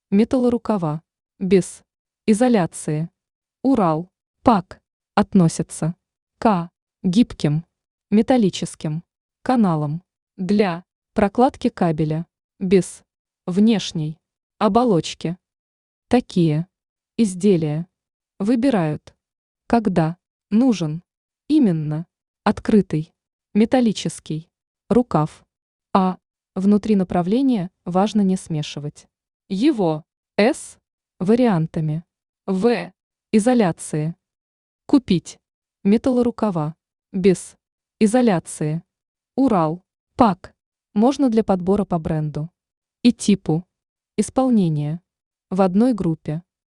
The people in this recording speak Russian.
металлорукава, без изоляции. Урал, ПАК, относятся к гибким, металлическим каналам для прокладки кабеля, без внешней оболочки. Такие изделия выбирают, когда нужен именно открытый металлический рукав, а внутри направления важно не смешивать его с вариантами в изоляции. Купить металлорукава без изоляции. Урал, ПАК можно для подбора по бренду и типу исполнения в одной группе.